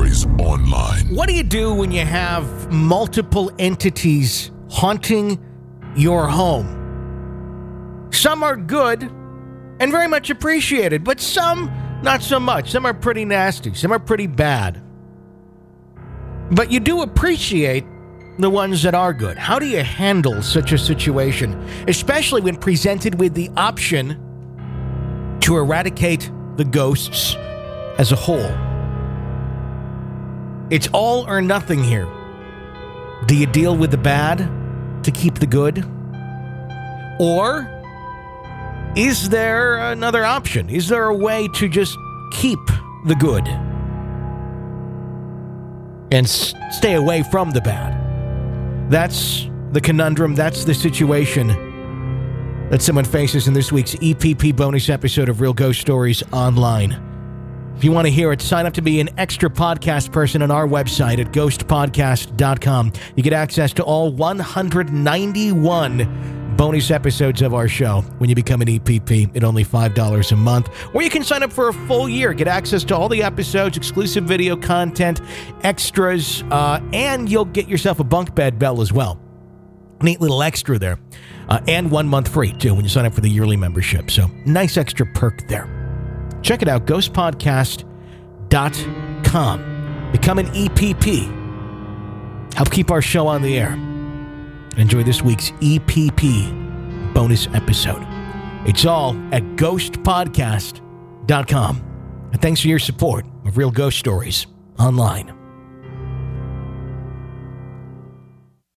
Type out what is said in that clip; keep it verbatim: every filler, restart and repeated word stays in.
Stories Online. What do you do when you have multiple entities haunting your home? Some are good and very much appreciated, but some not so much. Some are pretty nasty. Some are pretty bad. But you do appreciate the ones that are good. How do you handle such a situation, especially when presented with the option to eradicate the ghosts as a whole? It's all or nothing here. Do you deal with the bad to keep the good? Or is there another option? Is there a way to just keep the good and s- stay away from the bad? That's the conundrum. That's the situation that someone faces in this week's E P P bonus episode of Real Ghost Stories Online. If you want to hear it, sign up to be an extra podcast person on our website at ghost podcast dot com. You get access to all one hundred ninety-one bonus episodes of our show when you become an E P P at only five dollars a month. Or you can sign up for a full year, get access to all the episodes, exclusive video content, extras, uh, and you'll get yourself a bunk bed bell as well. Neat little extra there. Uh, and one month free, too, when you sign up for the yearly membership. So, nice extra perk there. Check it out, ghost podcast dot com. Become an E P P. Help keep our show on the air. Enjoy this week's E P P bonus episode. It's all at ghost podcast dot com. And thanks for your support of Real Ghost Stories Online.